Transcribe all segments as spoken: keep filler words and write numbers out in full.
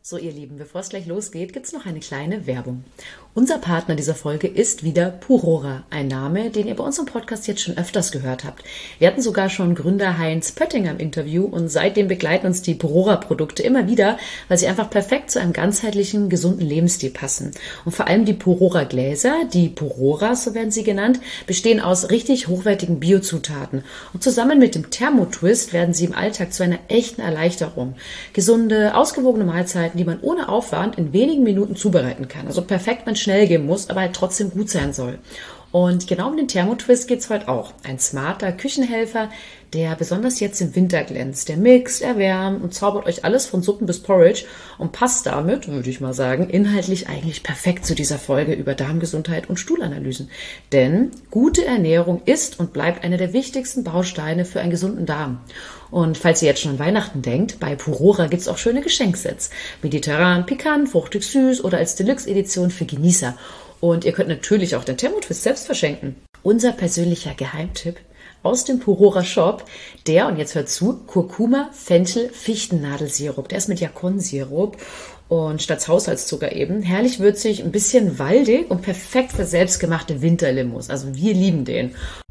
So, ihr Lieben, bevor es gleich losgeht, gibt es noch eine kleine Werbung. Unser Partner dieser Folge ist wieder Purora, ein Name, den ihr bei unserem Podcast jetzt schon öfters gehört habt. Wir hatten sogar schon Gründer Heinz Pöttinger im Interview und seitdem begleiten uns die Purora-Produkte immer wieder, weil sie einfach perfekt zu einem ganzheitlichen, gesunden Lebensstil passen. Und vor allem die Purora-Gläser, die Puroras, so werden sie genannt, bestehen aus richtig hochwertigen Biozutaten. Und zusammen mit dem Thermotwist werden sie im Alltag zu einer echten Erleichterung. Gesunde, ausgewogene Mahlzeiten, die man ohne Aufwand in wenigen Minuten zubereiten kann. Also perfekt, wenn es schnell gehen muss, aber halt trotzdem gut sein soll. Und genau um den Thermotwist geht es heute auch. Ein smarter Küchenhelfer, der besonders jetzt im Winter glänzt. Der mixt, erwärmt und zaubert euch alles von Suppen bis Porridge und passt damit, würde ich mal sagen, inhaltlich eigentlich perfekt zu dieser Folge über Darmgesundheit und Stuhlanalysen. Denn gute Ernährung ist und bleibt einer der wichtigsten Bausteine für einen gesunden Darm. Und falls ihr jetzt schon an Weihnachten denkt, bei Purora gibt es auch schöne Geschenksets. Mediterran, pikant, fruchtig süß oder als Deluxe-Edition für Genießer. Und ihr könnt natürlich auch den Thermotwist selbst verschenken. Unser persönlicher Geheimtipp aus dem Purora Shop, der, und jetzt hört zu, Kurkuma, Fenchel, Fichtennadelsirup. Der ist mit Jakonsirup und statt Haushaltszucker eben. Herrlich würzig, ein bisschen waldig und perfekt für selbstgemachte Winterlimos. Also wir lieben den.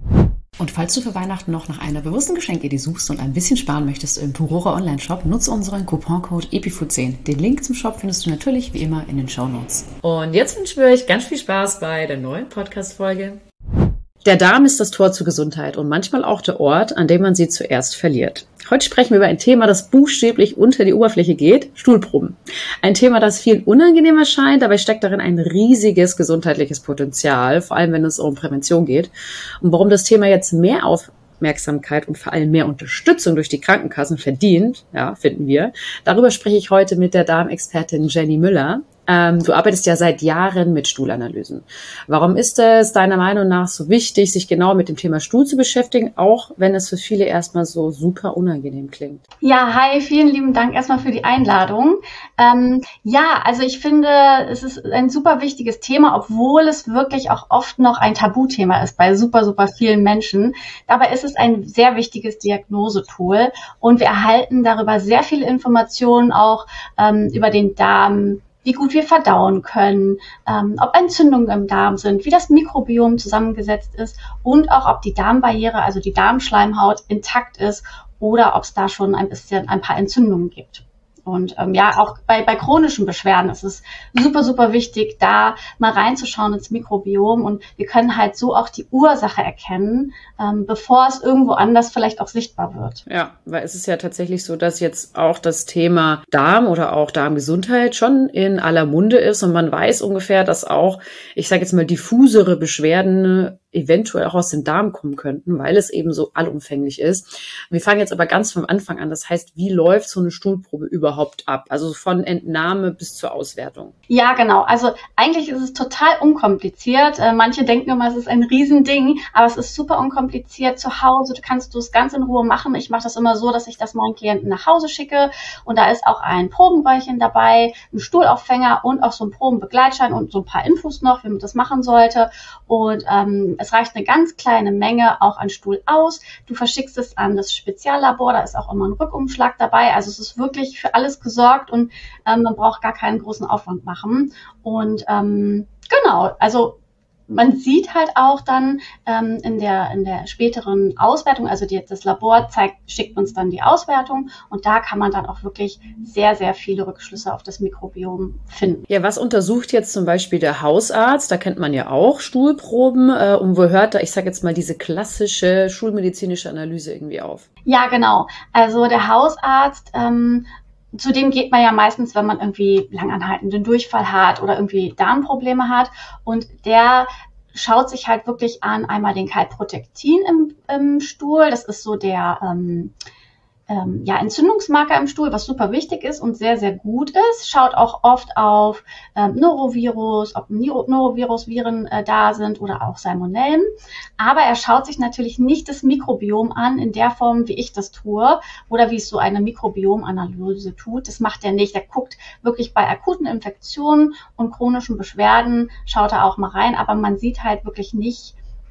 Und falls du für Weihnachten noch nach einer bewussten Geschenkidee suchst und ein bisschen sparen möchtest im Purora Online-Shop, nutze unseren Couponcode E P I F U zehn. Den Link zum Shop findest du natürlich wie immer in den Shownotes. Und jetzt wünschen wir euch ganz viel Spaß bei der neuen Podcast-Folge. Der Darm ist das Tor zur Gesundheit und manchmal auch der Ort, an dem man sie zuerst verliert. Heute sprechen wir über ein Thema, das buchstäblich unter die Oberfläche geht, Stuhlproben. Ein Thema, das vielen unangenehm erscheint, dabei steckt darin ein riesiges gesundheitliches Potenzial, vor allem wenn es um Prävention geht. Und warum das Thema jetzt mehr Aufmerksamkeit und vor allem mehr Unterstützung durch die Krankenkassen verdient, ja, finden wir. Darüber spreche ich heute mit der Darmexpertin Jenny Müller. Ähm, du arbeitest ja seit Jahren mit Stuhlanalysen. Warum ist es deiner Meinung nach so wichtig, sich genau mit dem Thema Stuhl zu beschäftigen, auch wenn es für viele erstmal so super unangenehm klingt? Ja, hi, vielen lieben Dank erstmal für die Einladung. Ähm, ja, also ich finde, es ist ein super wichtiges Thema, obwohl es wirklich auch oft noch ein Tabuthema ist bei super, super vielen Menschen. Dabei ist es ein sehr wichtiges Diagnosetool und wir erhalten darüber sehr viele Informationen auch ähm, über den Darm, wie gut wir verdauen können, ähm, ob Entzündungen im Darm sind, wie das Mikrobiom zusammengesetzt ist und auch ob die Darmbarriere, also die Darmschleimhaut, intakt ist oder ob es da schon ein bisschen ein paar Entzündungen gibt. Und ähm, ja, auch bei, bei chronischen Beschwerden ist es super, super wichtig, da mal reinzuschauen ins Mikrobiom. Und wir können halt so auch die Ursache erkennen, ähm, bevor es irgendwo anders vielleicht auch sichtbar wird. Ja, weil es ist ja tatsächlich so, dass jetzt auch das Thema Darm oder auch Darmgesundheit schon in aller Munde ist. Und man weiß ungefähr, dass auch, ich sage jetzt mal, diffusere Beschwerden eventuell auch aus dem Darm kommen könnten, weil es eben so allumfänglich ist. Wir fangen jetzt aber ganz vom Anfang an. Das heißt, wie läuft so eine Stuhlprobe überhaupt ab? Also von Entnahme bis zur Auswertung. Ja, genau. Also eigentlich ist es total unkompliziert. Äh, manche denken immer, es ist ein Riesending, aber es ist super unkompliziert. Zu Hause, du kannst du es ganz in Ruhe machen. Ich mache das immer so, dass ich das meinen Klienten nach Hause schicke und da ist auch ein Probenröhrchen dabei, ein Stuhlaufhänger und auch so ein Probenbegleitschein und so ein paar Infos noch, wie man das machen sollte. Und ähm, es reicht eine ganz kleine Menge auch an Stuhl aus. Du verschickst es an das Speziallabor, da ist auch immer ein Rückumschlag dabei. Also es ist wirklich für alles gesorgt und ähm, man braucht gar keinen großen Aufwand machen. Und ähm, genau, also man sieht halt auch dann ähm, in der in der späteren Auswertung, also die, das Labor zeigt, schickt uns dann die Auswertung und da kann man dann auch wirklich sehr, sehr viele Rückschlüsse auf das Mikrobiom finden. Ja, was untersucht jetzt zum Beispiel der Hausarzt? Da kennt man ja auch Stuhlproben äh, und wo hört da, ich sage jetzt mal, diese klassische schulmedizinische Analyse irgendwie auf? Ja, genau. Also der Hausarzt ähm, Zudem geht man ja meistens, wenn man irgendwie langanhaltenden Durchfall hat oder irgendwie Darmprobleme hat. Und der schaut sich halt wirklich an, einmal den Calprotectin im, im Stuhl. Das ist so der ähm, ähm, ja, Entzündungsmarker im Stuhl, was super wichtig ist und sehr, sehr gut ist. Schaut auch oft auf ähm, Norovirus, ob Niro- Norovirus-Viren äh, da sind oder auch Salmonellen. Aber er schaut sich natürlich nicht das Mikrobiom an in der Form, wie ich das tue oder wie es so eine Mikrobiomanalyse tut. Das macht er nicht. Er guckt wirklich bei akuten Infektionen und chronischen Beschwerden, schaut er auch mal rein. Aber man sieht halt wirklich nicht,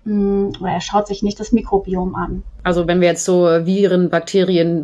oder er schaut sich nicht das Mikrobiom an. Also wenn wir jetzt so Viren, Bakterien,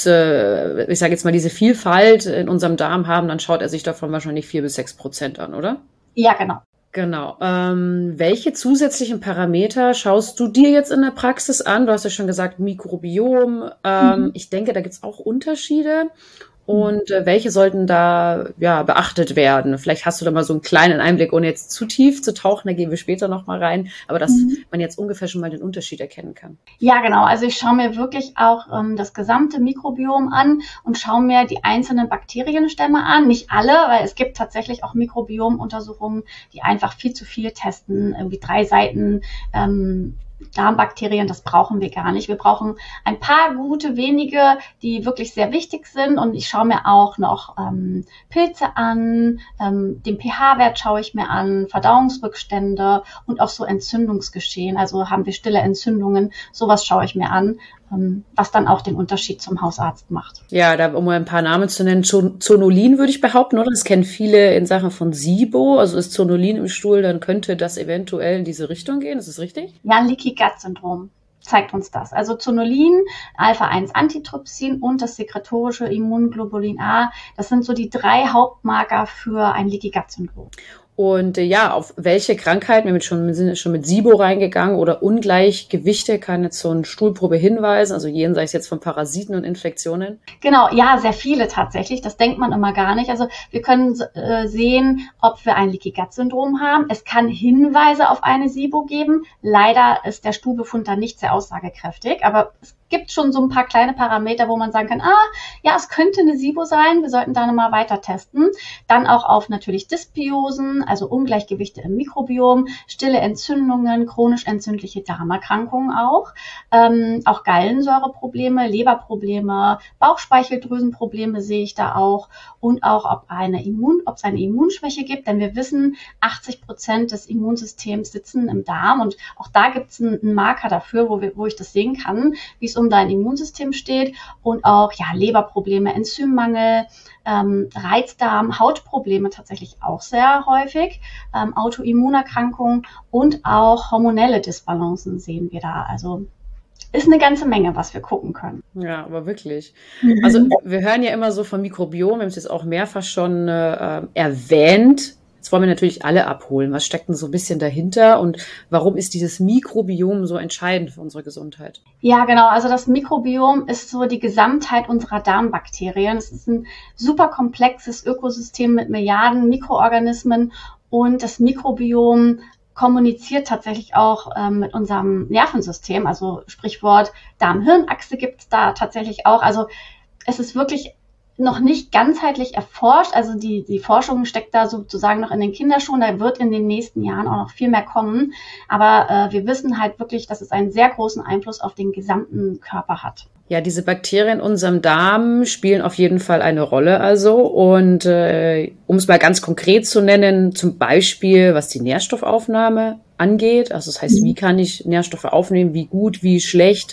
Pilze, ich sage jetzt mal diese Vielfalt in unserem Darm haben, dann schaut er sich davon wahrscheinlich vier bis sechs Prozent an, oder? Ja, genau. Genau. Ähm, welche zusätzlichen Parameter schaust du dir jetzt in der Praxis an? Du hast ja schon gesagt, Mikrobiom. Ähm, mhm. Ich denke, da gibt es auch Unterschiede. Und äh, welche sollten da ja beachtet werden? Vielleicht hast du da mal so einen kleinen Einblick, ohne jetzt zu tief zu tauchen, da gehen wir später nochmal rein, aber dass mhm. man jetzt ungefähr schon mal den Unterschied erkennen kann. Ja, genau. Also ich schaue mir wirklich auch ähm, das gesamte Mikrobiom an und schaue mir die einzelnen Bakterienstämme an. Nicht alle, weil es gibt tatsächlich auch Mikrobiomuntersuchungen, die einfach viel zu viel testen, irgendwie drei Seiten ähm, Darmbakterien, das brauchen wir gar nicht. Wir brauchen ein paar gute, wenige, die wirklich sehr wichtig sind. Und ich schaue mir auch noch ähm, Pilze an, ähm, den pH-Wert schaue ich mir an, Verdauungsrückstände und auch so Entzündungsgeschehen. Also haben wir stille Entzündungen, sowas schaue ich mir an, ähm, was dann auch den Unterschied zum Hausarzt macht. Ja, da, um mal ein paar Namen zu nennen, Zonulin würde ich behaupten, oder? Das kennen viele in Sachen von SIBO. Also ist Zonulin im Stuhl, dann könnte das eventuell in diese Richtung gehen. Ist das richtig? Ja, Leaky Gut Syndrom zeigt uns das. Also Zonulin, Alpha eins Antitrypsin und das sekretorische Immunglobulin A, das sind so die drei Hauptmarker für ein Leaky Gut Syndrom. Und äh, ja, auf welche Krankheiten, wir schon, sind schon mit SIBO reingegangen oder Ungleichgewichte, kann jetzt so eine Stuhlprobe hinweisen, also jenseits jetzt von Parasiten und Infektionen? Genau, ja, sehr viele tatsächlich, das denkt man immer gar nicht. Also wir können äh, sehen, ob wir ein Leaky Gut Syndrom haben. Es kann Hinweise auf eine SIBO geben. Leider ist der Stuhlbefund da nicht sehr aussagekräftig, aber es gibt schon so ein paar kleine Parameter, wo man sagen kann, ah, ja, es könnte eine SIBO sein, wir sollten da nochmal weiter testen. Dann auch auf natürlich Dysbiosen, also Ungleichgewichte im Mikrobiom, stille Entzündungen, chronisch entzündliche Darmerkrankungen auch, ähm, auch Gallensäureprobleme, Leberprobleme, Bauchspeicheldrüsenprobleme sehe ich da auch und auch, ob, eine Immun, ob es eine Immunschwäche gibt, denn wir wissen, achtzig Prozent des Immunsystems sitzen im Darm und auch da gibt es einen, einen Marker dafür, wo, wir, wo ich das sehen kann, wie es um dein Immunsystem steht und auch ja Leberprobleme, Enzymmangel, ähm, Reizdarm, Hautprobleme tatsächlich auch sehr häufig, ähm, Autoimmunerkrankungen und auch hormonelle Disbalancen sehen wir da. Also ist eine ganze Menge, was wir gucken können. Ja, aber wirklich. Also wir hören ja immer so vom Mikrobiom, wir haben es jetzt auch mehrfach schon äh, erwähnt. Jetzt wollen wir natürlich alle abholen. Was steckt denn so ein bisschen dahinter und warum ist dieses Mikrobiom so entscheidend für unsere Gesundheit? Ja, genau. Also das Mikrobiom ist so die Gesamtheit unserer Darmbakterien. Es ist ein super komplexes Ökosystem mit Milliarden Mikroorganismen und das Mikrobiom kommuniziert tatsächlich auch ähm, mit unserem Nervensystem. Also Sprichwort Darm-Hirn-Achse gibt es da tatsächlich auch. Also es ist wirklich noch nicht ganzheitlich erforscht, also die, die Forschung steckt da sozusagen noch in den Kinderschuhen, da wird in den nächsten Jahren auch noch viel mehr kommen, aber äh, wir wissen halt wirklich, dass es einen sehr großen Einfluss auf den gesamten Körper hat. Ja, diese Bakterien in unserem Darm spielen auf jeden Fall eine Rolle also und äh, um es mal ganz konkret zu nennen, zum Beispiel was die Nährstoffaufnahme angeht, also das heißt, wie kann ich Nährstoffe aufnehmen, wie gut, wie schlecht,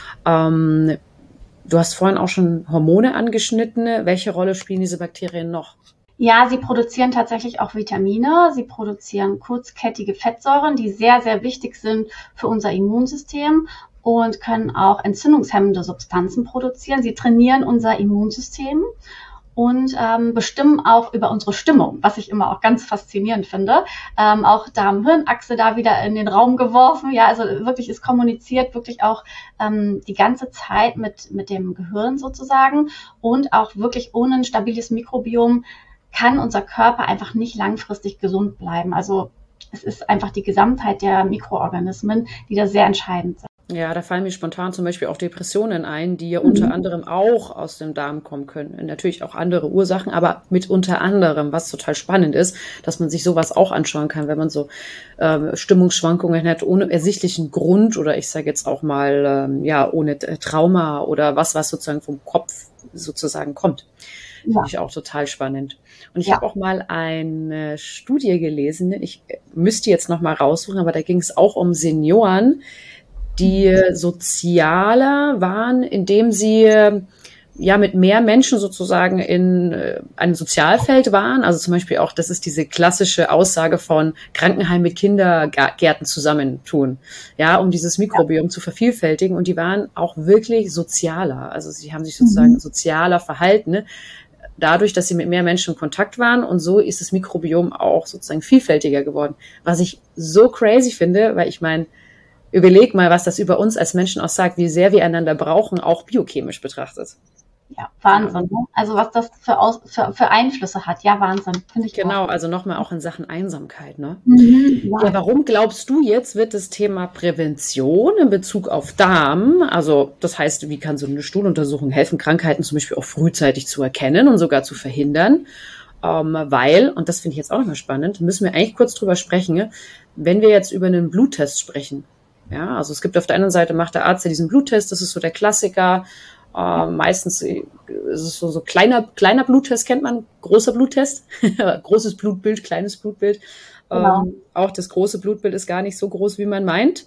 ähm, du hast vorhin auch schon Hormone angeschnitten. Welche Rolle spielen diese Bakterien noch? Ja, sie produzieren tatsächlich auch Vitamine. Sie produzieren kurzkettige Fettsäuren, die sehr, sehr wichtig sind für unser Immunsystem und können auch entzündungshemmende Substanzen produzieren. Sie trainieren unser Immunsystem und ähm, bestimmen auch über unsere Stimmung, was ich immer auch ganz faszinierend finde. Ähm, auch Darm-Hirn-Achse da wieder in den Raum geworfen. Ja, also wirklich, es kommuniziert wirklich auch ähm, die ganze Zeit mit, mit dem Gehirn sozusagen und auch wirklich ohne ein stabiles Mikrobiom kann unser Körper einfach nicht langfristig gesund bleiben. Also es ist einfach die Gesamtheit der Mikroorganismen, die da sehr entscheidend sind. Ja, da fallen mir spontan zum Beispiel auch Depressionen ein, die ja mhm. unter anderem auch aus dem Darm kommen können. Natürlich auch andere Ursachen, aber mit unter anderem, was total spannend ist, dass man sich sowas auch anschauen kann, wenn man so ähm, Stimmungsschwankungen hat, ohne ersichtlichen Grund oder ich sage jetzt auch mal, ähm, ja, ohne Trauma oder was, was sozusagen vom Kopf sozusagen kommt. Ja. Finde ich auch total spannend. Und ich ja. habe auch mal eine Studie gelesen, ich müsste jetzt noch mal raussuchen, aber da ging es auch um Senioren, die sozialer waren, indem sie ja mit mehr Menschen sozusagen in äh, einem Sozialfeld waren. Also zum Beispiel auch, das ist diese klassische Aussage von Krankenheim mit Kindergärten zusammentun, ja, um dieses Mikrobiom ja. zu vervielfältigen. Und die waren auch wirklich sozialer. Also sie haben sich sozusagen mhm. sozialer verhalten, ne? Dadurch, dass sie mit mehr Menschen in Kontakt waren. Und so ist das Mikrobiom auch sozusagen vielfältiger geworden. Was ich so crazy finde, weil ich meine, überleg mal, was das über uns als Menschen auch sagt, wie sehr wir einander brauchen, auch biochemisch betrachtet. Ja, Wahnsinn. Ne? Also was das für, Aus, für, für Einflüsse hat. Ja, Wahnsinn. Finde ich genau, auch. Also nochmal auch in Sachen Einsamkeit. Ne? Mhm, ja. Ja, warum glaubst du jetzt, wird das Thema Prävention in Bezug auf Darm, also das heißt, wie kann so eine Stuhluntersuchung helfen, Krankheiten zum Beispiel auch frühzeitig zu erkennen und sogar zu verhindern? Ähm, weil, und das finde ich jetzt auch nochmal spannend, müssen wir eigentlich kurz drüber sprechen, wenn wir jetzt über einen Bluttest sprechen. Ja, also es gibt auf der einen Seite, macht der Arzt ja diesen Bluttest, das ist so der Klassiker. Äh, meistens ist es so, so kleiner, kleiner Bluttest, kennt man, großer Bluttest, großes Blutbild, kleines Blutbild. Genau. Ähm, auch das große Blutbild ist gar nicht so groß, wie man meint.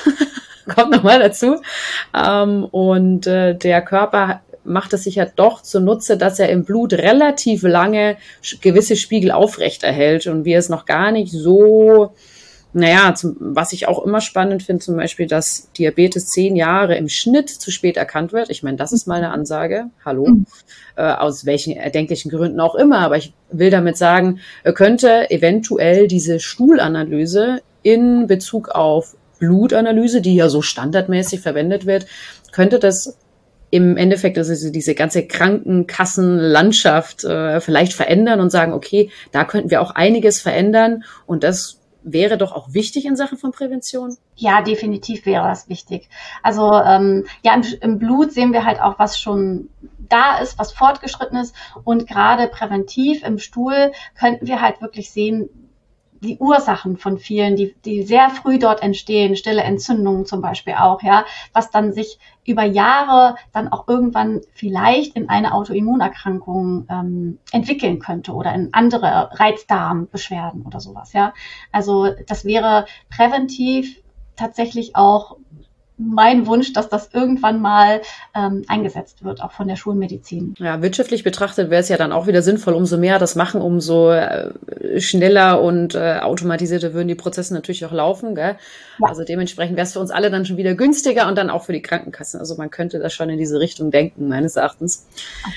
Kommt nochmal dazu. Ähm, und äh, der Körper macht es sich ja doch zunutze, dass er im Blut relativ lange gewisse Spiegel aufrechterhält und wir es noch gar nicht so... Naja, zum, was ich auch immer spannend finde, zum Beispiel, dass Diabetes zehn Jahre im Schnitt zu spät erkannt wird. Ich meine, das ist mal eine Ansage. Hallo. Mhm. Äh, aus welchen erdenklichen Gründen auch immer. Aber ich will damit sagen, könnte eventuell diese Stuhlanalyse in Bezug auf Blutanalyse, die ja so standardmäßig verwendet wird, könnte das im Endeffekt, also diese ganze Krankenkassenlandschaft äh, vielleicht verändern und sagen, okay, da könnten wir auch einiges verändern und das wäre doch auch wichtig in Sachen von Prävention? Ja, definitiv wäre das wichtig. Also ähm, ja, im, im Blut sehen wir halt auch, was schon da ist, was fortgeschritten ist. Und gerade präventiv im Stuhl könnten wir halt wirklich sehen, die Ursachen von vielen, die, die sehr früh dort entstehen, stille Entzündungen zum Beispiel auch, ja, was dann sich über Jahre dann auch irgendwann vielleicht in eine Autoimmunerkrankung ähm, entwickeln könnte oder in andere Reizdarmbeschwerden oder sowas, ja. Also das wäre präventiv tatsächlich auch mein Wunsch, dass das irgendwann mal ähm, eingesetzt wird, auch von der Schulmedizin. Ja, wirtschaftlich betrachtet wäre es ja dann auch wieder sinnvoll, umso mehr das machen, umso äh, schneller und äh, automatisierter würden die Prozesse natürlich auch laufen. Gell? Ja. Also dementsprechend wäre es für uns alle dann schon wieder günstiger und dann auch für die Krankenkassen. Also man könnte da schon in diese Richtung denken, meines Erachtens.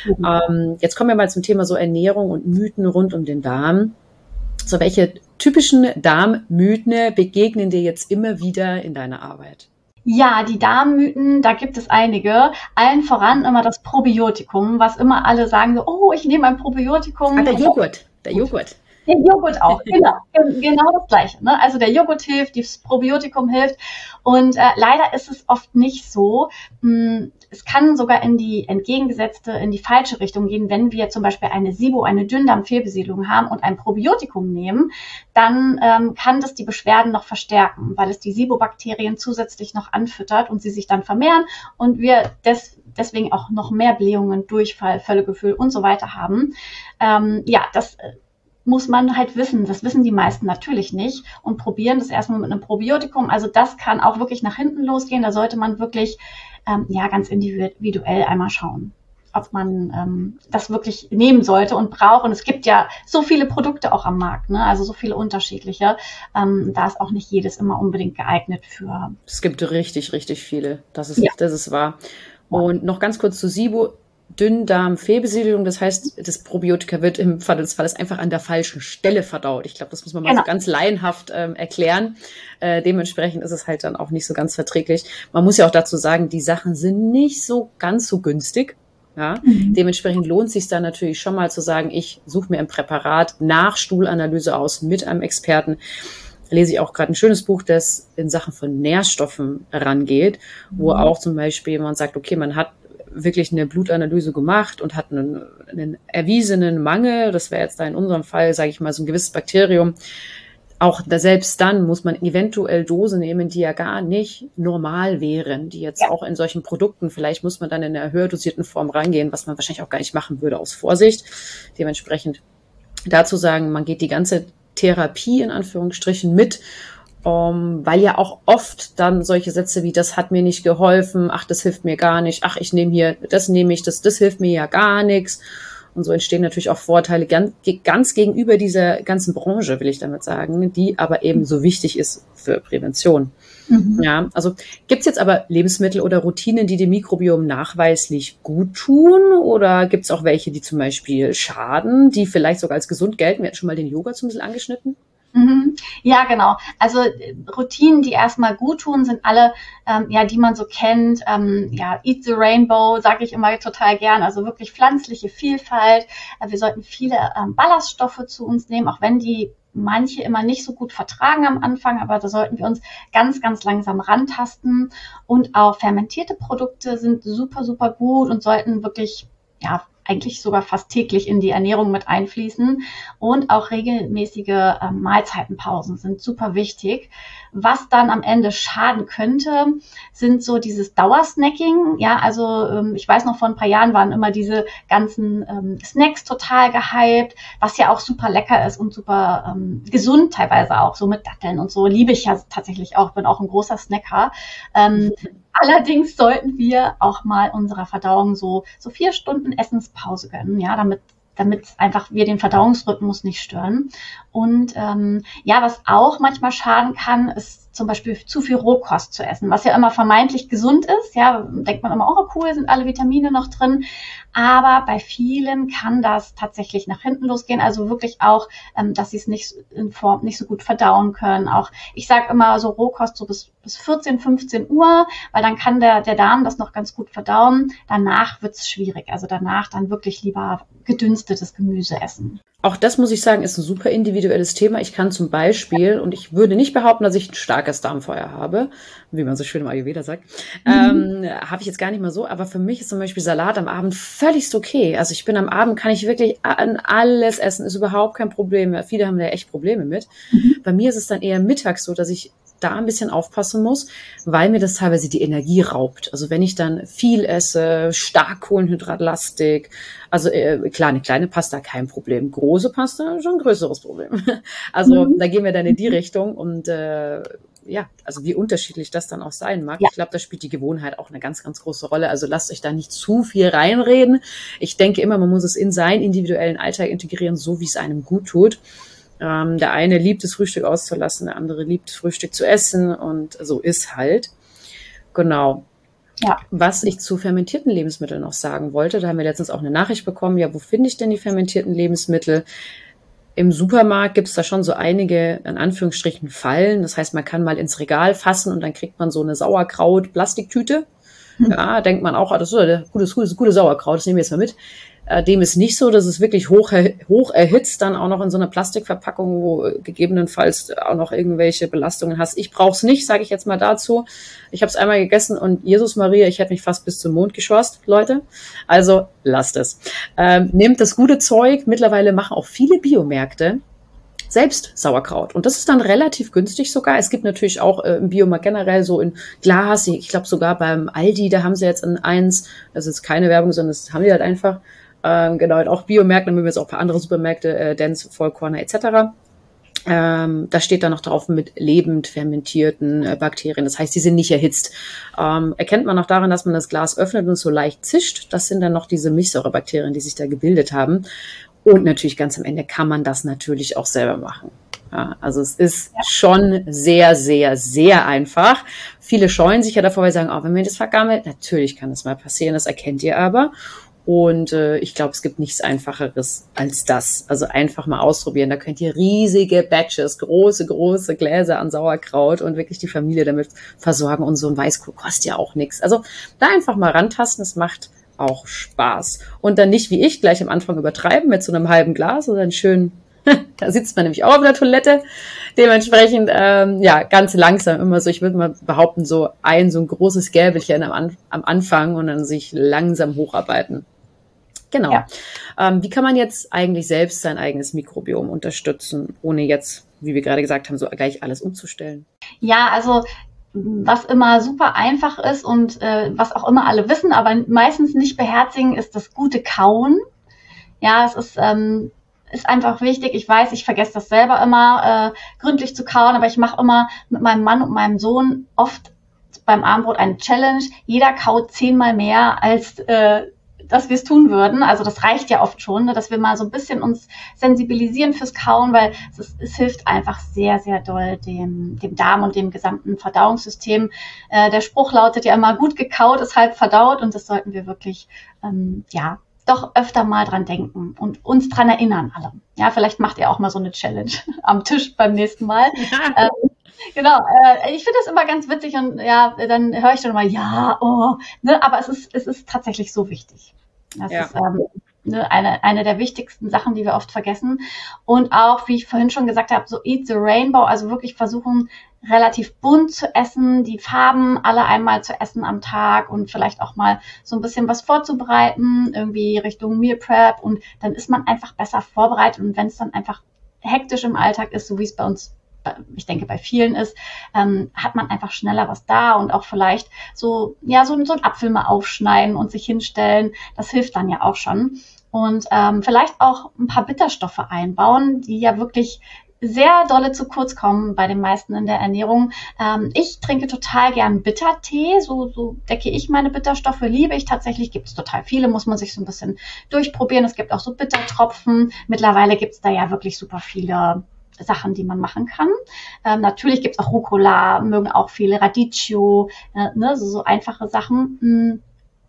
Ähm, jetzt kommen wir mal zum Thema so Ernährung und Mythen rund um den Darm. So, welche typischen Darmmythen begegnen dir jetzt immer wieder in deiner Arbeit? Ja, die Darmmythen, da gibt es einige. Allen voran immer das Probiotikum, was immer alle sagen so, oh, ich nehme ein Probiotikum. Ah, der Joghurt, der Joghurt. Der Joghurt auch, genau, genau das Gleiche. Ne? Also der Joghurt hilft, das Probiotikum hilft und äh, leider ist es oft nicht so. Hm, es kann sogar in die entgegengesetzte, in die falsche Richtung gehen, wenn wir zum Beispiel eine SIBO, eine Dünndarmfehlbesiedlung haben und ein Probiotikum nehmen, dann ähm, kann das die Beschwerden noch verstärken, weil es die SIBO-Bakterien zusätzlich noch anfüttert und sie sich dann vermehren und wir des, deswegen auch noch mehr Blähungen, Durchfall, Völlegefühl und so weiter haben. Ähm, ja, das muss man halt wissen. Das wissen die meisten natürlich nicht und probieren das erstmal mit einem Probiotikum. Also das kann auch wirklich nach hinten losgehen. Da sollte man wirklich ähm, ja ganz individuell einmal schauen, ob man ähm, das wirklich nehmen sollte und braucht. Und es gibt ja so viele Produkte auch am Markt, ne? Also so viele unterschiedliche. Ähm, da ist auch nicht jedes immer unbedingt geeignet für. Es gibt richtig, richtig viele. Das ist, ja. das ist wahr. Und noch ganz kurz zu SIBO. Dünndarmfehlbesiedlung, das heißt, das Probiotika wird im Fall des Falles einfach an der falschen Stelle verdaut. Ich glaube, das muss man mal genau. so ganz laienhaft ähm, erklären. Äh, dementsprechend ist es halt dann auch nicht so ganz verträglich. Man muss ja auch dazu sagen, die Sachen sind nicht so ganz so günstig. Ja? Mhm. Dementsprechend lohnt es sich dann natürlich schon mal zu sagen, ich suche mir ein Präparat nach Stuhlanalyse aus mit einem Experten. Da lese ich auch gerade ein schönes Buch, das in Sachen von Nährstoffen rangeht, wo mhm. auch zum Beispiel man sagt, okay, man hat wirklich eine Blutanalyse gemacht und hat einen, einen erwiesenen Mangel, das wäre jetzt da in unserem Fall, sage ich mal, so ein gewisses Bakterium, auch da selbst dann muss man eventuell Dosen nehmen, die ja gar nicht normal wären, die jetzt ja. auch in solchen Produkten, vielleicht muss man dann in einer höher dosierten Form reingehen, was man wahrscheinlich auch gar nicht machen würde aus Vorsicht. Dementsprechend dazu sagen, man geht die ganze Therapie in Anführungsstrichen mit Um, weil ja auch oft dann solche Sätze wie, das hat mir nicht geholfen, ach, das hilft mir gar nicht, ach, ich nehme hier, das nehme ich, das, das hilft mir ja gar nichts. Und so entstehen natürlich auch Vorteile ganz, ganz gegenüber dieser ganzen Branche, will ich damit sagen, die aber eben so wichtig ist für Prävention. Mhm. Ja, also gibt's jetzt aber Lebensmittel oder Routinen, die dem Mikrobiom nachweislich gut tun? Oder gibt's auch welche, die zum Beispiel schaden, die vielleicht sogar als gesund gelten? Wir hatten schon mal den Joghurt so ein bisschen angeschnitten. Mhm. Ja, genau. Also Routinen, die erstmal gut tun, sind alle, ähm, ja, die man so kennt. Ähm, ja, Eat the Rainbow, sage ich immer total gern. Also wirklich pflanzliche Vielfalt. Äh, wir sollten viele ähm, Ballaststoffe zu uns nehmen, auch wenn die manche immer nicht so gut vertragen am Anfang, aber da sollten wir uns ganz, ganz langsam rantasten. Und auch fermentierte Produkte sind super, super gut und sollten wirklich, ja, eigentlich sogar fast täglich in die Ernährung mit einfließen. Und auch regelmäßige äh, Mahlzeitenpausen sind super wichtig. Was dann am Ende schaden könnte, sind so dieses Dauersnacking. Ja, also ähm, ich weiß noch, vor ein paar Jahren waren immer diese ganzen ähm, Snacks total gehypt, was ja auch super lecker ist und super ähm, gesund teilweise auch, so mit Datteln und so. Liebe ich ja tatsächlich auch, bin auch ein großer Snacker. Ähm, Allerdings sollten wir auch mal unserer Verdauung so, so vier Stunden Essenspause gönnen, ja, damit, damit einfach wir den Verdauungsrhythmus nicht stören. Und ähm, ja, was auch manchmal schaden kann, ist zum Beispiel zu viel Rohkost zu essen, was ja immer vermeintlich gesund ist. Ja, denkt man immer, oh cool, sind alle Vitamine noch drin. Aber bei vielen kann das tatsächlich nach hinten losgehen. Also wirklich auch, ähm, dass sie es nicht in Form nicht so gut verdauen können. Auch ich sage immer so Rohkost so bis bis vierzehn, fünfzehn Uhr, weil dann kann der der Darm das noch ganz gut verdauen. Danach wird's schwierig. Also danach dann wirklich lieber gedünstetes Gemüse essen. Auch das, muss ich sagen, ist ein super individuelles Thema. Ich kann zum Beispiel, und ich würde nicht behaupten, dass ich ein starkes Darmfeuer habe, wie man so schön im Ayurveda sagt, mhm. ähm, habe ich jetzt gar nicht mal so, aber für mich ist zum Beispiel Salat am Abend völlig okay. Also ich bin am Abend, kann ich wirklich an alles essen, ist überhaupt kein Problem. Viele haben da echt Probleme mit. Mhm. Bei mir ist es dann eher mittags so, dass ich da ein bisschen aufpassen muss, weil mir das teilweise die Energie raubt. Also wenn ich dann viel esse, stark kohlenhydratlastig, also äh, klar, eine kleine Pasta, kein Problem. Große Pasta, schon ein größeres Problem. Also mhm. da gehen wir dann in die Richtung und äh, ja, also wie unterschiedlich das dann auch sein mag. Ja. Ich glaube, da spielt die Gewohnheit auch eine ganz, ganz große Rolle. Also lasst euch da nicht zu viel reinreden. Ich denke immer, man muss es in seinen individuellen Alltag integrieren, so wie es einem gut tut. Ähm, der eine liebt es, Frühstück auszulassen, der andere liebt Frühstück zu essen und so ist halt. Genau. Ja. Was ich zu fermentierten Lebensmitteln noch sagen wollte, da haben wir letztens auch eine Nachricht bekommen, ja, wo finde ich denn die fermentierten Lebensmittel? Im Supermarkt gibt es da schon so einige, in Anführungsstrichen, Fallen. Das heißt, man kann mal ins Regal fassen und dann kriegt man so eine Sauerkraut-Plastiktüte. Hm. Ja, denkt man auch, das ist ein gutes, gutes, gutes Sauerkraut, das nehmen wir jetzt mal mit. Dem ist nicht so, dass es wirklich hoch, hoch erhitzt, dann auch noch in so einer Plastikverpackung, wo gegebenenfalls auch noch irgendwelche Belastungen hast. Ich brauche es nicht, sage ich jetzt mal dazu. Ich habe es einmal gegessen und Jesus Maria, ich hätte mich fast bis zum Mond geschosst, Leute. Also lasst es. Ähm, nehmt das gute Zeug. Mittlerweile machen auch viele Biomärkte selbst Sauerkraut. Und das ist dann relativ günstig sogar. Es gibt natürlich auch äh, im Biomarkt generell so in Glas. Ich glaube sogar beim Aldi, da haben sie jetzt in eins, das ist keine Werbung, sondern das haben die halt einfach. Ähm, genau, und auch Biomärkte, dann haben wir jetzt auch ein paar andere Supermärkte, äh, Dance, Vollkorner et cetera. Ähm, da steht dann noch drauf mit lebend fermentierten äh, Bakterien. Das heißt, die sind nicht erhitzt. Ähm, erkennt man auch daran, dass man das Glas öffnet und so leicht zischt. Das sind dann noch diese Milchsäurebakterien, die sich da gebildet haben. Und natürlich ganz am Ende kann man das natürlich auch selber machen. Ja, also es ist ja. schon sehr, sehr, sehr einfach. Viele scheuen sich ja davor, weil sie sagen, oh, wenn mir das vergammelt, natürlich kann das mal passieren, das erkennt ihr aber. Und äh, ich glaube, es gibt nichts Einfacheres als das. Also einfach mal ausprobieren. Da könnt ihr riesige Batches, große, große Gläser an Sauerkraut und wirklich die Familie damit versorgen. Und so ein Weißkohl kostet ja auch nichts. Also da einfach mal rantasten, es macht auch Spaß. Und dann nicht wie ich gleich am Anfang übertreiben mit so einem halben Glas, sondern schön, da sitzt man nämlich auch auf der Toilette. Dementsprechend, ähm, ja, ganz langsam immer so, ich würde mal behaupten, so ein, so ein großes Gäbelchen am, An- am Anfang und dann sich langsam hocharbeiten. Genau. Ja. Ähm, wie kann man jetzt eigentlich selbst sein eigenes Mikrobiom unterstützen, ohne jetzt, wie wir gerade gesagt haben, so gleich alles umzustellen? Ja, also was immer super einfach ist und äh, was auch immer alle wissen, aber meistens nicht beherzigen, ist das gute Kauen. Ja, es ist ähm, ist einfach wichtig. Ich weiß, ich vergesse das selber immer, äh, gründlich zu kauen, aber ich mache immer mit meinem Mann und meinem Sohn oft beim Abendbrot eine Challenge. Jeder kaut zehnmal mehr, als äh, dass wir es tun würden. Also das reicht ja oft schon, ne, dass wir mal so ein bisschen uns sensibilisieren fürs Kauen, weil es, ist, es hilft einfach sehr, sehr doll dem, dem Darm und dem gesamten Verdauungssystem. Äh, der Spruch lautet ja immer, gut gekaut ist halb verdaut, und das sollten wir wirklich, ähm, ja, doch öfter mal dran denken und uns dran erinnern alle. Ja, vielleicht macht ihr auch mal so eine Challenge am Tisch beim nächsten Mal. Ja. Ähm, Genau, äh, ich finde das immer ganz witzig, und ja, dann höre ich schon mal, ja, oh, ne, aber es ist, es ist tatsächlich so wichtig. Das ja. ist ähm, ne, eine, eine der wichtigsten Sachen, die wir oft vergessen. Und auch, wie ich vorhin schon gesagt habe, so Eat the Rainbow, also wirklich versuchen, relativ bunt zu essen, die Farben alle einmal zu essen am Tag und vielleicht auch mal so ein bisschen was vorzubereiten, irgendwie Richtung Meal Prep, und dann ist man einfach besser vorbereitet. Und wenn es dann einfach hektisch im Alltag ist, so wie es bei uns, ich denke, bei vielen ist, ähm, hat man einfach schneller was da, und auch vielleicht so, ja, so, so einen Apfel mal aufschneiden und sich hinstellen. Das hilft dann ja auch schon. Und ähm, vielleicht auch ein paar Bitterstoffe einbauen, die ja wirklich sehr dolle zu kurz kommen bei den meisten in der Ernährung. Ähm, ich trinke total gern Bittertee, so, so decke ich meine Bitterstoffe, liebe ich tatsächlich. Gibt es total viele, muss man sich so ein bisschen durchprobieren. Es gibt auch so Bittertropfen. Mittlerweile gibt es da ja wirklich super viele Sachen, die man machen kann. Ähm, natürlich gibt es auch Rucola, mögen auch viele, Radicchio, äh, ne, so, so einfache Sachen.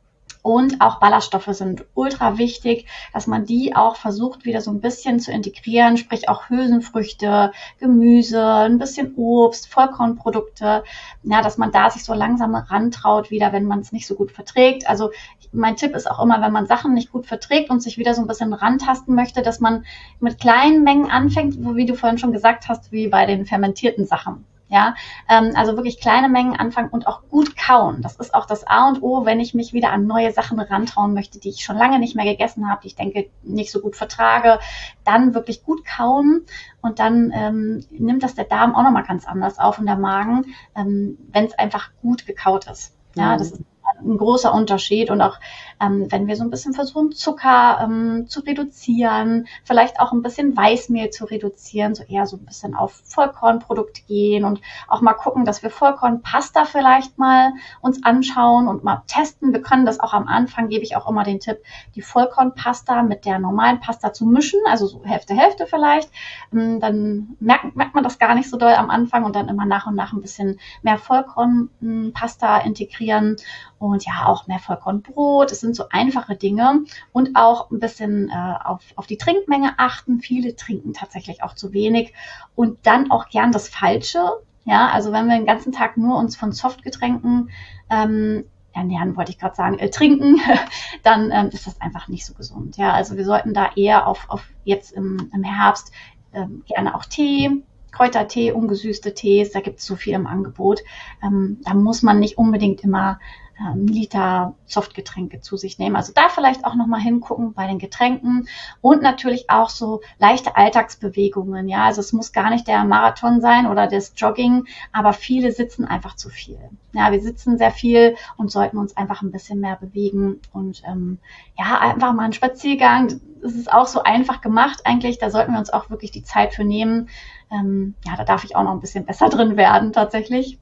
Und auch Ballaststoffe sind ultra wichtig, dass man die auch versucht, wieder so ein bisschen zu integrieren, sprich auch Hülsenfrüchte, Gemüse, ein bisschen Obst, Vollkornprodukte, ja, dass man da sich so langsam rantraut wieder, wenn man es nicht so gut verträgt. Also mein Tipp ist auch immer, wenn man Sachen nicht gut verträgt und sich wieder so ein bisschen rantasten möchte, dass man mit kleinen Mengen anfängt, wie du vorhin schon gesagt hast, wie bei den fermentierten Sachen. Ja, ähm, also wirklich kleine Mengen anfangen und auch gut kauen. Das ist auch das A und O, wenn ich mich wieder an neue Sachen rantrauen möchte, die ich schon lange nicht mehr gegessen habe, die ich denke nicht so gut vertrage. Dann wirklich gut kauen, und dann ähm, nimmt das der Darm auch nochmal ganz anders auf und der Magen, ähm, wenn es einfach gut gekaut ist. Ja, das ist ein großer Unterschied. Und auch ähm, wenn wir so ein bisschen versuchen, Zucker ähm, zu reduzieren, vielleicht auch ein bisschen Weißmehl zu reduzieren, so eher so ein bisschen auf Vollkornprodukte gehen und auch mal gucken, dass wir Vollkornpasta vielleicht mal uns anschauen und mal testen. Wir können das auch am Anfang, gebe ich auch immer den Tipp, die Vollkornpasta mit der normalen Pasta zu mischen, also so Hälfte, Hälfte vielleicht. Ähm, dann merkt, merkt man das gar nicht so doll am Anfang, und dann immer nach und nach ein bisschen mehr Vollkornpasta integrieren. Und ja, auch mehr Vollkornbrot. Es sind so einfache Dinge, und auch ein bisschen äh, auf, auf die Trinkmenge achten. Viele trinken tatsächlich auch zu wenig, und dann auch gern das Falsche. Ja, also wenn wir den ganzen Tag nur uns von Softgetränken ähm, ernähren, wollte ich gerade sagen, äh, trinken, dann ähm, ist das einfach nicht so gesund. Ja, also wir sollten da eher auf, auf jetzt im, im Herbst ähm, gerne auch Tee, Kräutertee, ungesüßte Tees, da gibt es so viel im Angebot. Ähm, da muss man nicht unbedingt immer ähm, Liter Softgetränke zu sich nehmen. Also da vielleicht auch nochmal hingucken bei den Getränken, und natürlich auch so leichte Alltagsbewegungen. Ja, also es muss gar nicht der Marathon sein oder das Jogging, aber viele sitzen einfach zu viel. Ja, wir sitzen sehr viel und sollten uns einfach ein bisschen mehr bewegen, und ähm, ja, einfach mal einen Spaziergang. Das ist auch so einfach gemacht eigentlich. Da sollten wir uns auch wirklich die Zeit für nehmen. Ähm, ja, da darf ich auch noch ein bisschen besser drin werden tatsächlich.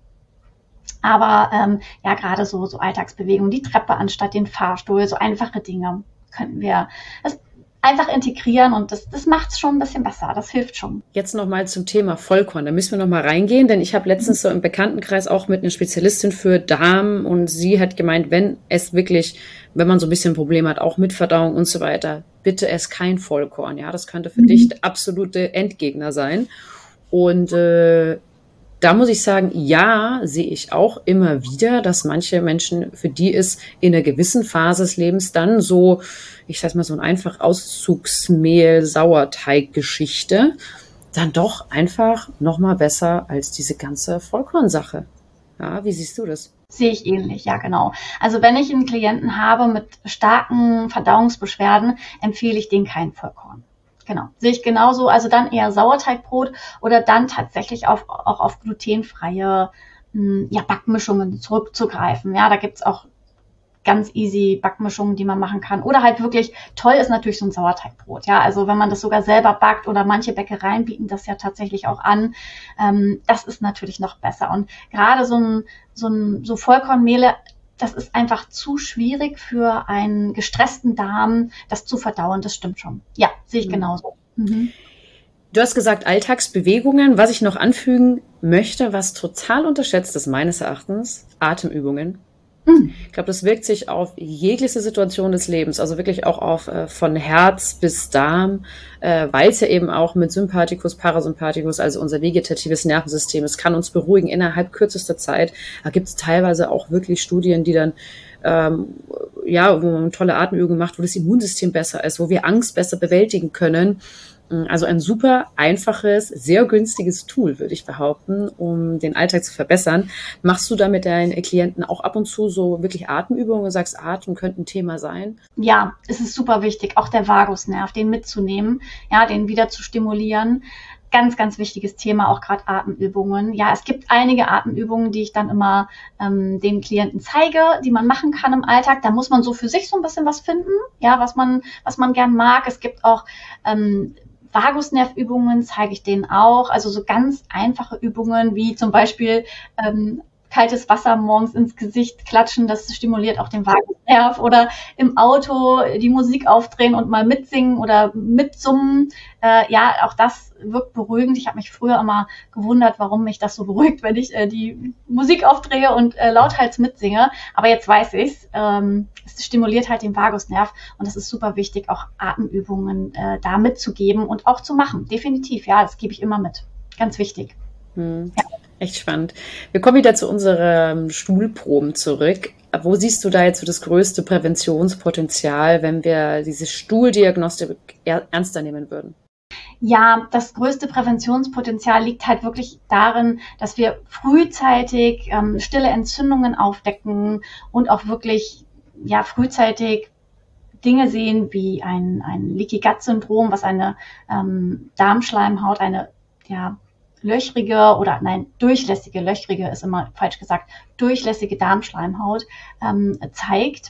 Aber ähm, ja, gerade so, so Alltagsbewegungen, die Treppe anstatt den Fahrstuhl, so einfache Dinge könnten wir das einfach integrieren, und das, das macht es schon ein bisschen besser. Das hilft schon. Jetzt nochmal zum Thema Vollkorn. Da müssen wir nochmal reingehen, denn ich habe letztens so im Bekanntenkreis auch mit einer Spezialistin für Darm, und sie hat gemeint, wenn es wirklich, wenn man so ein bisschen Probleme hat, auch mit Verdauung und so weiter, bitte ess kein Vollkorn. Ja, das könnte für mhm. dich der absolute Endgegner sein. Und äh, da muss ich sagen, ja, sehe ich auch immer wieder, dass manche Menschen, für die es in einer gewissen Phase des Lebens dann so, ich sag mal, so ein einfach Auszugsmehl-Sauerteig-Geschichte dann doch einfach nochmal besser als diese ganze Vollkornsache. Ja, wie siehst du das? Sehe ich ähnlich, ja genau. Also wenn ich einen Klienten habe mit starken Verdauungsbeschwerden, empfehle ich denen kein Vollkorn. Genau, sehe ich genauso. Also dann eher Sauerteigbrot oder dann tatsächlich auf, auch auf glutenfreie ja, Backmischungen zurückzugreifen. Ja, da gibt's auch ganz easy Backmischungen, die man machen kann. Oder halt wirklich toll ist natürlich so ein Sauerteigbrot. Ja, also wenn man das sogar selber backt oder manche Bäckereien bieten das ja tatsächlich auch an, ähm, das ist natürlich noch besser. Und gerade so ein, so ein, so Vollkornmehle, das ist einfach zu schwierig für einen gestressten Darm, das zu verdauen. Das stimmt schon. Ja, sehe ich genauso. Mhm. Du hast gesagt, Alltagsbewegungen. Was ich noch anfügen möchte, was total unterschätzt ist, meines Erachtens, Atemübungen. Mhm. Ich glaube, das wirkt sich auf jegliche Situation des Lebens, also wirklich auch auf äh, von Herz bis Darm, äh, weil es ja eben auch mit Sympathikus, Parasympathikus, also unser vegetatives Nervensystem, es kann uns beruhigen innerhalb kürzester Zeit. Da gibt es teilweise auch wirklich Studien, die dann ähm, ja, wo man tolle Atemübungen macht, wo das Immunsystem besser ist, wo wir Angst besser bewältigen können. Also ein super einfaches, sehr günstiges Tool, würde ich behaupten, um den Alltag zu verbessern. Machst du da mit deinen Klienten auch ab und zu so wirklich Atemübungen und sagst, Atem könnte ein Thema sein? Ja, es ist super wichtig, auch der Vagusnerv, den mitzunehmen, ja, den wieder zu stimulieren. Ganz, ganz wichtiges Thema, auch gerade Atemübungen. Ja, es gibt einige Atemübungen, die ich dann immer ähm, den Klienten zeige, die man machen kann im Alltag. Da muss man so für sich so ein bisschen was finden, ja, was man, was man gern mag. Es gibt auch ähm, Vagusnervübungen, zeige ich denen auch. Also so ganz einfache Übungen wie zum Beispiel ähm, kaltes Wasser morgens ins Gesicht klatschen, das stimuliert auch den Vagusnerv. Oder im Auto die Musik aufdrehen und mal mitsingen oder mitsummen. Äh, ja, auch das wirkt beruhigend. Ich habe mich früher immer gewundert, warum mich das so beruhigt, wenn ich äh, die Musik aufdrehe und äh, lauthals mitsinge. Aber jetzt weiß ich's. Ähm, es stimuliert halt den Vagusnerv und es ist super wichtig, auch Atemübungen äh, da mitzugeben und auch zu machen. Definitiv, ja, das gebe ich immer mit. Ganz wichtig. Hm. Ja. Echt spannend. Wir kommen wieder zu unseren Stuhlproben zurück. Wo siehst du da jetzt so das größte Präventionspotenzial, wenn wir diese Stuhldiagnostik ernster nehmen würden? Ja, das größte Präventionspotenzial liegt halt wirklich darin, dass wir frühzeitig ähm, stille Entzündungen aufdecken und auch wirklich ja frühzeitig Dinge sehen wie ein, ein Leaky Gut Syndrom, was eine ähm, Darmschleimhaut, eine ja löchrige oder nein, durchlässige, löchrige ist immer falsch gesagt, durchlässige Darmschleimhaut ähm, zeigt.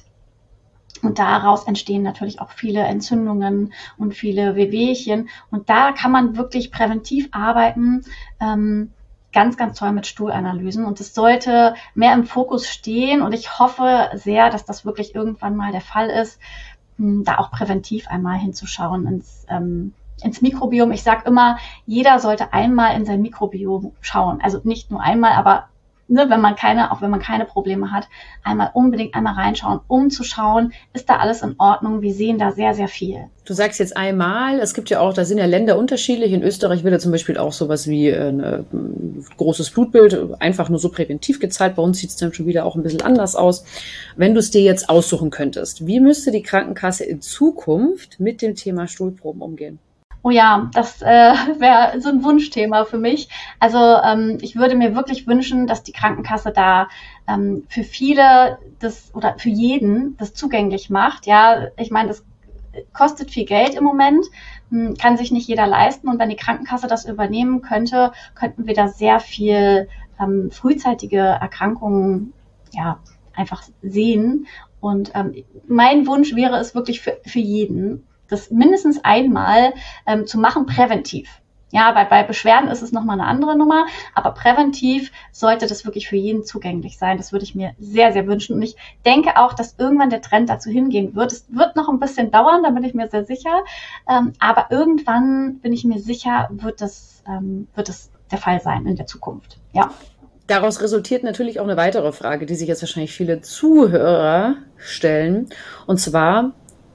Und daraus entstehen natürlich auch viele Entzündungen und viele Wehwehchen. Und da kann man wirklich präventiv arbeiten, ähm, ganz, ganz toll mit Stuhlanalysen. Und es sollte mehr im Fokus stehen. Und ich hoffe sehr, dass das wirklich irgendwann mal der Fall ist, mh, da auch präventiv einmal hinzuschauen ins ähm, ins Mikrobiom. Ich sage immer, jeder sollte einmal in sein Mikrobiom schauen. Also nicht nur einmal, aber ne, wenn man keine, auch wenn man keine Probleme hat, einmal unbedingt einmal reinschauen, um zu schauen, ist da alles in Ordnung. Wir sehen da sehr, sehr viel. Du sagst jetzt einmal, es gibt ja auch, da sind ja Länder unterschiedlich. In Österreich wird ja zum Beispiel auch sowas wie ein, ein großes Blutbild einfach nur so präventiv gezeigt. Bei uns sieht es dann schon wieder auch ein bisschen anders aus. Wenn du es dir jetzt aussuchen könntest, wie müsste die Krankenkasse in Zukunft mit dem Thema Stuhlproben umgehen? Oh ja, das äh, wäre so ein Wunschthema für mich. Also ähm, ich würde mir wirklich wünschen, dass die Krankenkasse da ähm, für viele das oder für jeden das zugänglich macht. Ja, ich meine, das kostet viel Geld im Moment, kann sich nicht jeder leisten. Und wenn die Krankenkasse das übernehmen könnte, könnten wir da sehr viel ähm, frühzeitige Erkrankungen ja einfach sehen. Und ähm, mein Wunsch wäre es wirklich für, für jeden, das mindestens einmal ähm, zu machen, präventiv. Ja, bei, bei Beschwerden ist es nochmal eine andere Nummer, aber präventiv sollte das wirklich für jeden zugänglich sein. Das würde ich mir sehr, sehr wünschen. Und ich denke auch, dass irgendwann der Trend dazu hingehen wird. Es wird noch ein bisschen dauern, da bin ich mir sehr sicher. Ähm, aber irgendwann, bin ich mir sicher, wird das, ähm, wird das der Fall sein in der Zukunft. Ja. Daraus resultiert natürlich auch eine weitere Frage, die sich jetzt wahrscheinlich viele Zuhörer stellen. Und zwar,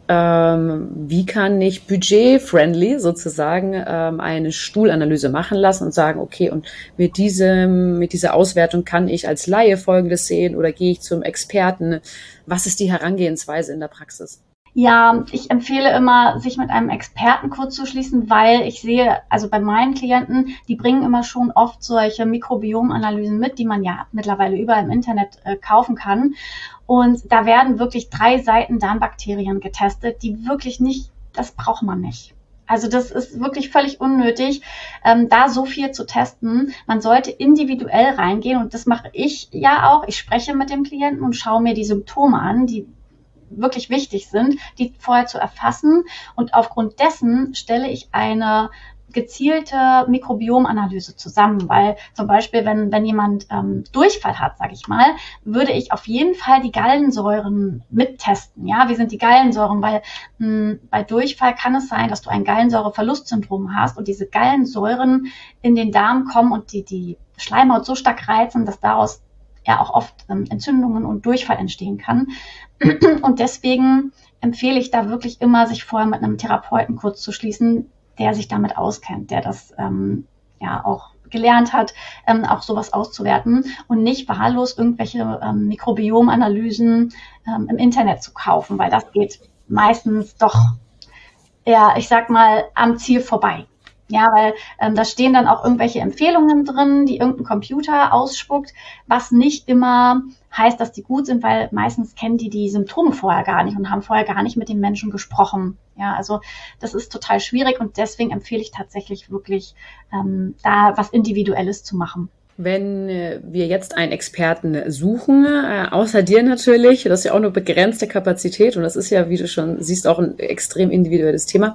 Ähm, wie kann ich budget-friendly sozusagen ähm, eine Stuhlanalyse machen lassen und sagen, okay, und mit diesem, mit dieser Auswertung kann ich als Laie Folgendes sehen oder gehe ich zum Experten? Was ist die Herangehensweise in der Praxis? Ja, ich empfehle immer, sich mit einem Experten kurz zu schließen, weil ich sehe, also bei meinen Klienten, die bringen immer schon oft solche Mikrobiomanalysen mit, die man ja mittlerweile überall im Internet äh, kaufen kann. Und da werden wirklich drei Seiten Darmbakterien getestet, die wirklich nicht, das braucht man nicht. Also das ist wirklich völlig unnötig, ähm, da so viel zu testen. Man sollte individuell reingehen und das mache ich ja auch. Ich spreche mit dem Klienten und schaue mir die Symptome an, die wirklich wichtig sind, die vorher zu erfassen. Und aufgrund dessen stelle ich eine gezielte Mikrobiomanalyse zusammen, weil zum Beispiel, wenn, wenn jemand ähm, Durchfall hat, sage ich mal, würde ich auf jeden Fall die Gallensäuren mittesten. Ja, wie sind die Gallensäuren? Weil mh, bei Durchfall kann es sein, dass du ein Gallensäureverlustsyndrom hast und diese Gallensäuren in den Darm kommen und die, die Schleimhaut so stark reizen, dass daraus ja auch oft ähm, Entzündungen und Durchfall entstehen kann. Und deswegen empfehle ich da wirklich immer, sich vorher mit einem Therapeuten kurz zu schließen, der sich damit auskennt, der das ähm, ja auch gelernt hat, ähm, auch sowas auszuwerten und nicht wahllos irgendwelche ähm, Mikrobiomanalysen ähm, im Internet zu kaufen, weil das geht meistens doch, ja, ich sag mal, am Ziel vorbei. Ja, weil ähm, da stehen dann auch irgendwelche Empfehlungen drin, die irgendein Computer ausspuckt, was nicht immer heißt, dass die gut sind, weil meistens kennen die die Symptome vorher gar nicht und haben vorher gar nicht mit dem Menschen gesprochen. Ja, also das ist total schwierig und deswegen empfehle ich tatsächlich wirklich, ähm, da was Individuelles zu machen. Wenn äh, wir jetzt einen Experten suchen, äh, außer dir natürlich, das ist ja auch nur begrenzte Kapazität und das ist ja, wie du schon siehst, auch ein extrem individuelles Thema.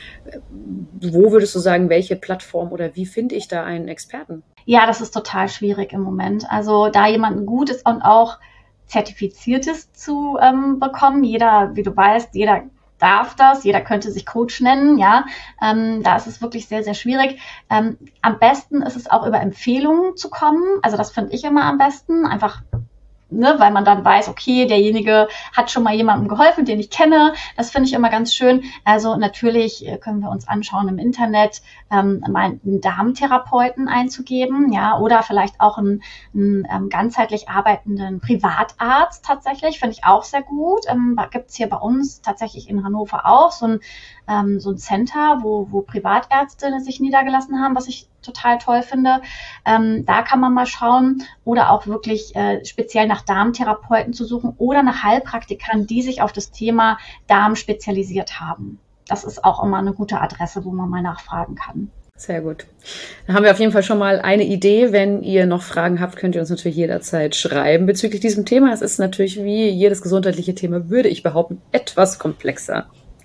Wo würdest du sagen, welche Plattform oder wie finde ich da einen Experten? Ja, das ist total schwierig im Moment. Also da jemanden Gutes und auch Zertifiziertes zu ähm, bekommen. Jeder, wie du weißt, jeder darf das, jeder könnte sich Coach nennen, ja. Ähm, da ist es wirklich sehr, sehr schwierig. Ähm, am besten ist es auch über Empfehlungen zu kommen. Also das finde ich immer am besten. Einfach, ne, weil man dann weiß, okay, derjenige hat schon mal jemandem geholfen, den ich kenne. Das finde ich immer ganz schön. Also natürlich können wir uns anschauen im Internet, ähm, mal einen Darmtherapeuten einzugeben, ja, oder vielleicht auch einen, einen ähm, ganzheitlich arbeitenden Privatarzt tatsächlich, finde ich auch sehr gut. Ähm, gibt es hier bei uns tatsächlich in Hannover auch so ein, ähm, so ein Center, wo, wo Privatärzte sich niedergelassen haben, was ich total toll finde. Ähm, da kann man mal schauen oder auch wirklich äh, speziell nach Darmtherapeuten zu suchen oder nach Heilpraktikern, die sich auf das Thema Darm spezialisiert haben. Das ist auch immer eine gute Adresse, wo man mal nachfragen kann. Sehr gut. Dann haben wir auf jeden Fall schon mal eine Idee. Wenn ihr noch Fragen habt, könnt ihr uns natürlich jederzeit schreiben bezüglich diesem Thema. Es ist natürlich wie jedes gesundheitliche Thema, würde ich behaupten, etwas komplexer.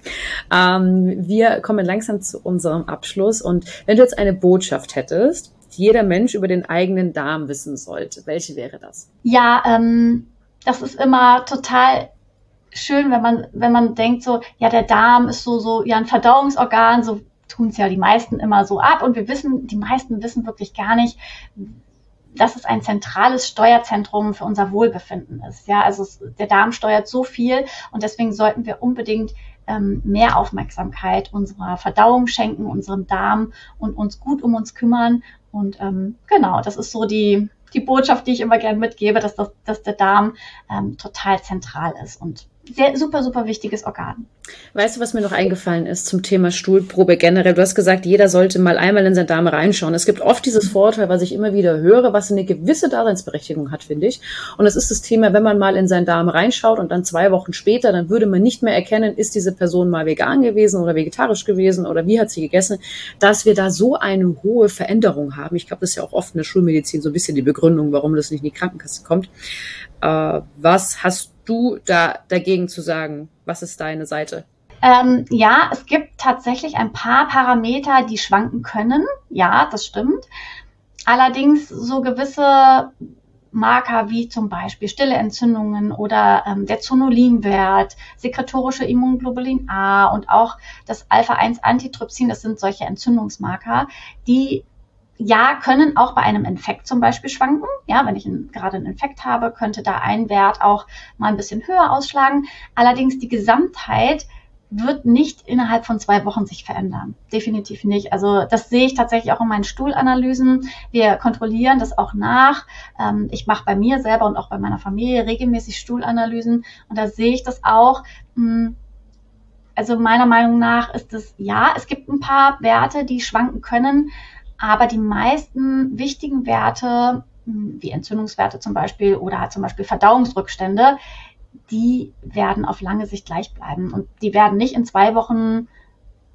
Ähm, wir kommen langsam zu unserem Abschluss und wenn du jetzt eine Botschaft hättest, die jeder Mensch über den eigenen Darm wissen sollte, welche wäre das? Ja, ähm, das ist immer total schön, wenn man, wenn man denkt so, ja, der Darm ist so, so, ja, ein Verdauungsorgan, so tun es ja die meisten immer so ab und wir wissen, die meisten wissen wirklich gar nicht, dass es ein zentrales Steuerzentrum für unser Wohlbefinden ist. Ja, also es, der Darm steuert so viel und deswegen sollten wir unbedingt ähm, mehr Aufmerksamkeit unserer Verdauung schenken, unserem Darm und uns gut um uns kümmern. Und ähm, genau, das ist so die, die Botschaft, die ich immer gerne mitgebe, dass, das, dass der Darm ähm, total zentral ist und sehr super, super wichtiges Organ. Weißt du, was mir noch eingefallen ist zum Thema Stuhlprobe generell? Du hast gesagt, jeder sollte mal einmal in seinen Darm reinschauen. Es gibt oft dieses Vorteil, was ich immer wieder höre, was eine gewisse Daseinsberechtigung hat, finde ich. Und das ist das Thema, wenn man mal in seinen Darm reinschaut und dann zwei Wochen später, dann würde man nicht mehr erkennen, ist diese Person mal vegan gewesen oder vegetarisch gewesen oder wie hat sie gegessen, dass wir da so eine hohe Veränderung haben. Ich glaube, das ist ja auch oft in der Schulmedizin so ein bisschen die Begründung, warum das nicht in die Krankenkasse kommt. Äh, was hast du da dagegen zu sagen? Was ist deine Seite? Ähm, ja, es gibt tatsächlich ein paar Parameter, die schwanken können. Ja, das stimmt. Allerdings so gewisse Marker wie zum Beispiel stille Entzündungen oder ähm, der Zonulinwert, sekretorische Immunglobulin A und auch das Alpha eins Antitrypsin, das sind solche Entzündungsmarker, die ja, können auch bei einem Infekt zum Beispiel schwanken. Ja, wenn ich ein, gerade einen Infekt habe, könnte da ein Wert auch mal ein bisschen höher ausschlagen. Allerdings die Gesamtheit wird nicht innerhalb von zwei Wochen sich verändern. Definitiv nicht. Also das sehe ich tatsächlich auch in meinen Stuhlanalysen. Wir kontrollieren das auch nach. Ähm, ich mache bei mir selber und auch bei meiner Familie regelmäßig Stuhlanalysen und da sehe ich das auch. Mh, also meiner Meinung nach ist es, ja, es gibt ein paar Werte, die schwanken können, aber die meisten wichtigen Werte, wie Entzündungswerte zum Beispiel oder zum Beispiel Verdauungsrückstände, die werden auf lange Sicht gleich bleiben. Und die werden nicht in zwei Wochen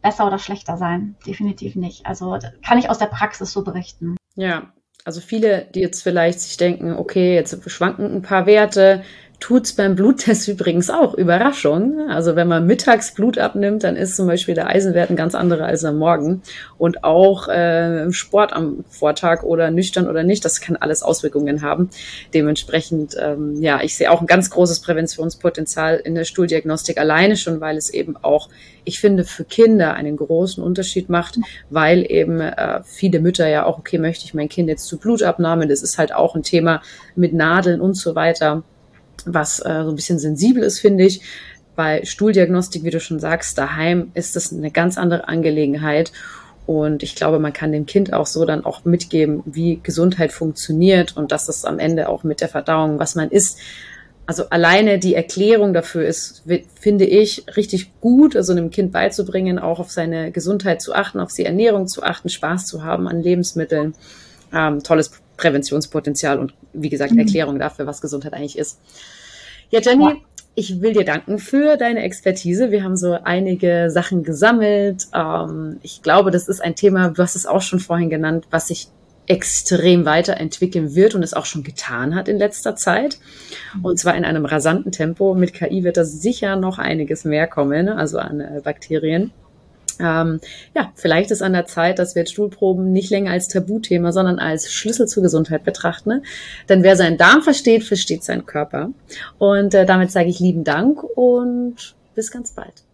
besser oder schlechter sein. Definitiv nicht. Also kann ich aus der Praxis so berichten. Ja, also viele, die jetzt vielleicht sich denken, okay, jetzt schwanken ein paar Werte, tut's beim Bluttest übrigens auch. Überraschung. Also wenn man mittags Blut abnimmt, dann ist zum Beispiel der Eisenwert ein ganz anderer als am Morgen. Und auch äh, im Sport am Vortag oder nüchtern oder nicht, das kann alles Auswirkungen haben. Dementsprechend, ähm, ja, ich sehe auch ein ganz großes Präventionspotenzial in der Stuhldiagnostik, alleine schon, weil es eben auch, ich finde, für Kinder einen großen Unterschied macht, weil eben äh, viele Mütter ja auch, okay, möchte ich mein Kind jetzt zur Blutabnahme? Das ist halt auch ein Thema mit Nadeln und so weiter, was äh, so ein bisschen sensibel ist, finde ich. Bei Stuhldiagnostik, wie du schon sagst, daheim ist das eine ganz andere Angelegenheit. Und ich glaube, man kann dem Kind auch so dann auch mitgeben, wie Gesundheit funktioniert und dass das am Ende auch mit der Verdauung, was man isst. Also alleine die Erklärung dafür ist, finde ich, richtig gut, also einem Kind beizubringen, auch auf seine Gesundheit zu achten, auf die Ernährung zu achten, Spaß zu haben an Lebensmitteln. Ähm, tolles Präventionspotenzial und wie gesagt, Erklärung dafür, was Gesundheit eigentlich ist. Ja, Jenny, ja. Ich will dir danken für deine Expertise. Wir haben so einige Sachen gesammelt. Ähm, ich glaube, das ist ein Thema, du hast es auch schon vorhin genannt, was sich extrem weiterentwickeln wird und es auch schon getan hat in letzter Zeit. Und zwar in einem rasanten Tempo. Mit K I wird da sicher noch einiges mehr kommen, also an äh, Bakterien. Ähm, ja, vielleicht ist an der Zeit, dass wir Stuhlproben nicht länger als Tabuthema, sondern als Schlüssel zur Gesundheit betrachten. Ne? Denn wer seinen Darm versteht, versteht seinen Körper. Und äh, damit sage ich lieben Dank und bis ganz bald.